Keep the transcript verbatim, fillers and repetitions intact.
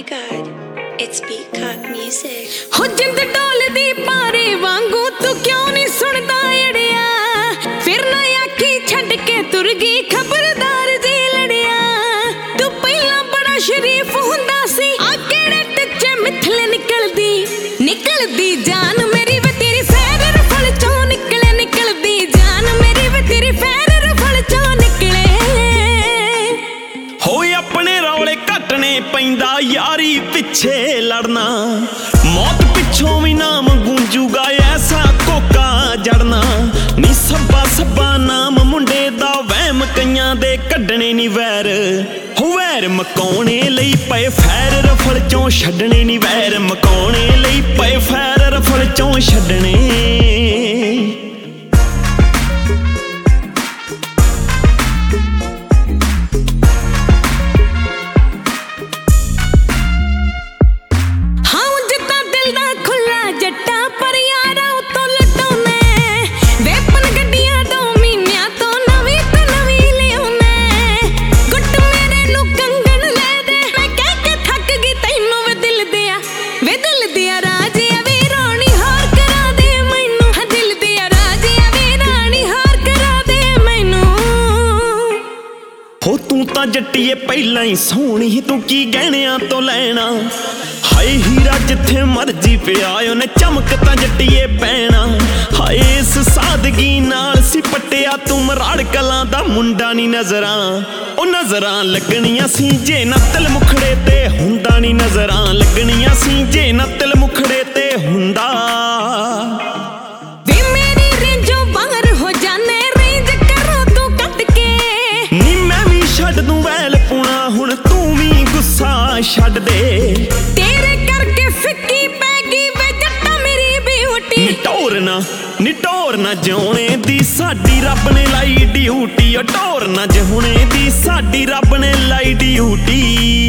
God, it's Peacock Music. हो जिंद डोलदी पारे वांगू तू क्यों नहीं सुनदा अड़िया फिर ना आखी छड़ के तुर गई खबरदार जी लड़िया तू पहला बड़ा शरीफ हुंदा सी आ केड़े टच्चे मिथले निकलदी निकलदी जान मेरी वे तेरी फैर रफल चों निकले निकलदी जान मेरी वे तेरी फैर रफल चों निकले हो अपने रौले घटने पैंदा यारी पिछे लड़ना मौत पिछों भी नाम गूंजूगा ऐसा कोका जड़ना नी सब्बा सब्बा नाम मुंडे दा वहम कईयां दे कड्डने नी वैर हो वैर मकाउने लई पए फैर रफल चों छड्डने नी वैर मकाउने लई पए फैर रफल चों छड्डने हो तू तां जट्टीए पहला ही सोहनी तू की गहणियां तो लैना हाय हीरा जिथे मर्जी पिया उन्हें चमक तां जट्टीए पैना हाय इस सादगी नाल सी पट्टिया तू मराड़ कलां दा मुंडा नी नजरां ओ नजरां लगणियां सी जे ना तिल मुखड़े ते हुंदा नी नजरां लगणियां सी जे ना तिल मुखड़े ते हुंदा छड़ दे तेरे करके फिक्की पैगी वे जट्टा मेरी ब्यूटी निटोरना निटोरना जिउणे दी साडी रब ने लाई ड्यूटी टोरना जिउणे दी साडी रब ने लाई ड्यूटी